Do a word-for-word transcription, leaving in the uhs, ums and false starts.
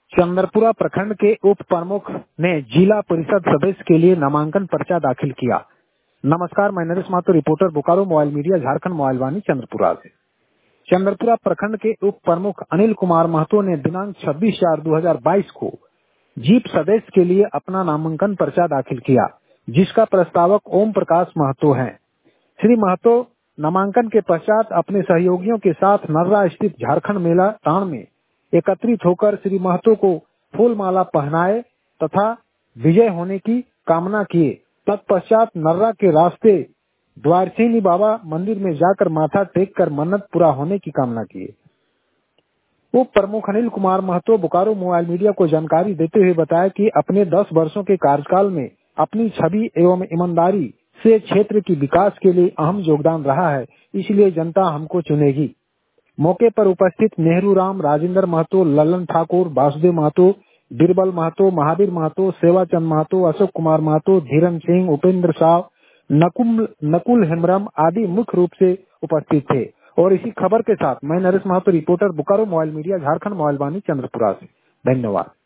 चंद्रपुरा प्रखंड के उप प्रमुख ने जिला परिषद सदस्य के लिए नामांकन पर्चा दाखिल किया। नमस्कार, मैं Naresh Mahato, reporter Bokaro mobile media, Jharkhand mobile Vaani Chandrapura से। चंद्रपुरा प्रखंड के उप प्रमुख अनिल कुमार महतो ने दिनांक छब्बीस चार दो हजार बाईस को जीप सदस्य के लिए अपना नामांकन पर्चा दाखिल किया, जिसका प्रस्तावक ओम प्रकाश महतो हैं। श्री महतो नामांकन के पश्चात अपने सहयोगियों के साथ नर्रा स्थित झारखंड मेला टाण में एकत्रित होकर श्री महतो को फूल माला पहनाए तथा विजय होने की कामना किए। तत्पश्चात नर्रा के रास्ते द्वारसेनी बाबा मंदिर में जाकर माथा टेक कर मन्नत पूरा होने की कामना किए। उप प्रमुख अनिल कुमार महतो बोकारो मोबाइल मीडिया को जानकारी देते हुए बताया कि अपने दस वर्षों के कार्यकाल में अपनी छवि एवं ईमानदारी से क्षेत्र की विकास के लिए अहम योगदान रहा है, इसलिए जनता हमको चुनेगी। मौके पर उपस्थित नेहरू राम, राजेंद्र महतो, ललन ठाकुर, वासुदेव महतो, बीरबल महतो, महावीर महतो, सेवाचंद महतो, अशोक कुमार महतो, धीरन सिंह, उपेंद्र साव, नकुल नकुल हेम्ब्रम आदि मुख्य रूप से उपस्थित थे। और इसी खबर के साथ मैं Naresh Mahato, reporter Bokaro mobile media, Jharkhand mobile Vaani Chandrapura से। धन्यवाद।